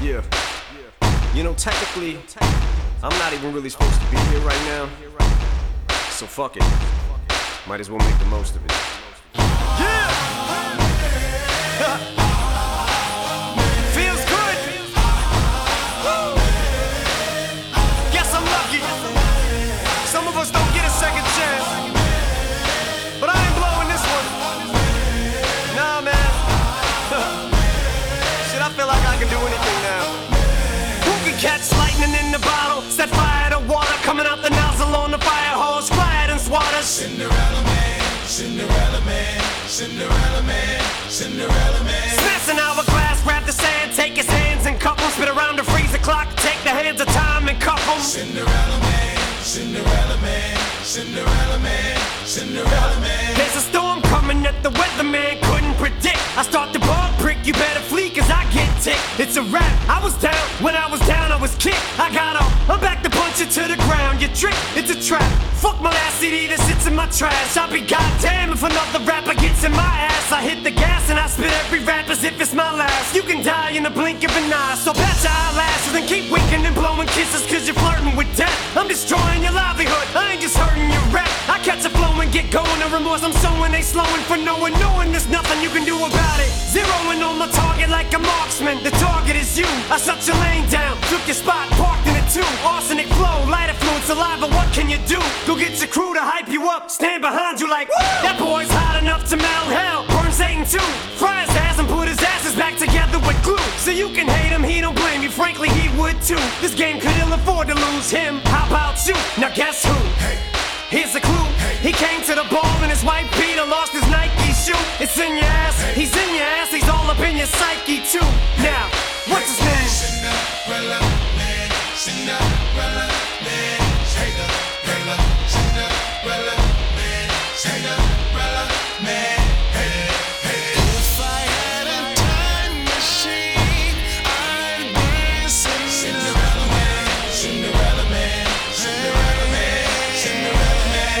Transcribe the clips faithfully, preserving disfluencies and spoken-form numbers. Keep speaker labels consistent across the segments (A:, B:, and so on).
A: Yeah. You know, technically, I'm not even really supposed to be here right now. So fuck it. Might as well make the most of it. Yeah! Feels good! Woo! Guess I'm lucky. Some of us don't get a second chance. But I ain't blowing this one. Nah, man. Shit, I feel like I can do anything now. Who can catch lightning in the bottle? Set fire to water coming out the nozzle on the fire hose. Quiet and swatter.
B: Cinderella man, Cinderella man, Cinderella man, Cinderella man.
A: Smash an hourglass, grab the sand, take his hands and cup 'em. Spit around the freezer clock, take the hands of time and cuff 'em.
B: Cinderella man, Cinderella man, Cinderella man, Cinderella man.
A: There's a storm coming that the weatherman couldn't predict. I start the ball prick, you better flee cause I get ticked. It's a wrap, I was down, when I was down I was kicked. I got up, I'm back to punch it to the ground. You trick, it's a trap. Fuck my last C D that sits in my trash. I'll be goddamn if another rapper gets in my ass. I hit the gas and I spit every rap as if it's my last. You can die in the blink of an eye, so patch your eyelashes and keep winking and blowing kisses cause you're flirting with death. I'm destroying your livelihood, I ain't just hurting your rap. I catch a flow and get going, the remorse I'm sowing, they slowing for no one, knowing there's nothing you can do about it. Zeroing on my target like a marksman, the target is you. I shut your lane down, took your spot, parked in it too. Arsenic flow, light affluent saliva, what can you do? Go get your crew to hype you up, stand behind you like, woo! That boy's hot enough to melt hell, burn Satan too. Fry his ass and put his asses back together with glue. So you can hate him, he don't blame you, frankly he would too. This game could ill afford to lose him, how about you? Now guess who?
B: Hey.
A: Here's a clue, he came to the ball in his white Peter, lost his Nike shoe. It's in your ass, he's in your ass, he's all up in your psyche too. Now, what's his name?
B: Cinderella man, Cinderella man, Cinderella, Cinderella man, Cinderella man. Hey, hey.
C: If I had a time machine, I'd bring
B: Cinderella man, Cinderella man, Cinderella man, Cinderella man.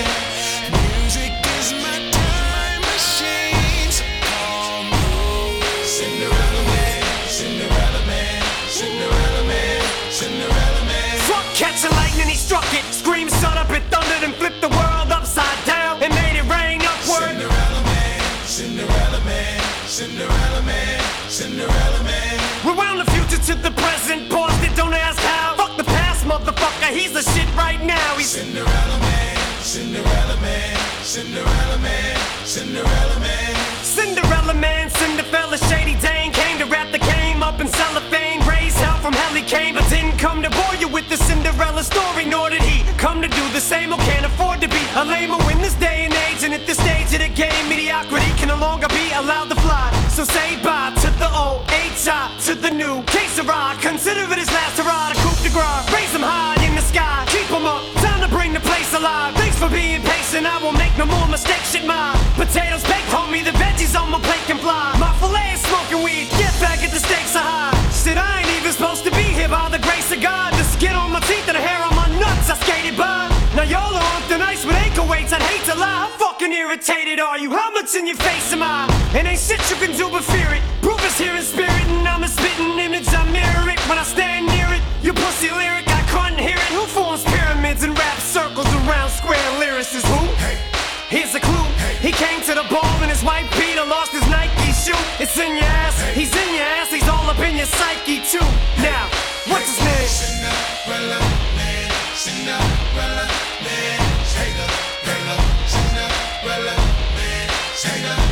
C: Music is my time machine, so call me.
B: Cinderella man, Cinderella man, Cinderella man, Cinderella man.
A: Fuck catching lightning, he struck it. Scream, shut up, it thundered and flipped the world upside down and made it rain upward.
B: Cinderella man, Cinderella man, Cinderella man, Cinderella man.
A: Rewound the future to the present, paused it, don't ask how. Fuck the past, motherfucker, he's the shit right now. He's
B: Cinderella man, Cinderella man, Cinderella man, Cinderella man.
A: Cinderella man, Cinderella, shady Dane. Came to rap the game up in cellophane. Raised hell from hell he came, but didn't come to bore you with the Cinderella story. Nor did he come to do the same or can't afford to be a lamer in this day and age. And at this stage of the game, mediocrity can no longer be allowed to fly. So say bye to the old H I, to the new K Sarah. Consider it his last hurrah, the coup de grace. Raise him high in the sky, keep him up, time to bring the place alive. Thanks for being patient, I won't make no more mistakes. Shit, my potatoes baked, homie, the veggies on my plate can fly. My filet is smoking weed, get back at the stakes are high. Shit, I ain't even supposed to be here by the grace of God. The skin on my teeth and the hair on my nuts, I skated by. Now y'all are on thin ice with ankle weights, I'd hate to lie. How fucking irritated are you? How much in your face am I? And ain't shit you can do but fear it. Proof is here in spirit and I'm a spitting image, I mirror it when I stand near it. You pussy lyric, I couldn't hear it. Who forms pyramids and rap circles around square lyricists? Who?
B: Hey.
A: Here's a clue, he came to the ball in his white Peter, lost his Nike shoe. It's in your ass, he's in your ass, he's all up in your psyche too. Now, what's his name?
B: Cinderella man, Cinderella man, Cinderella, Cinderella man, Cinderella.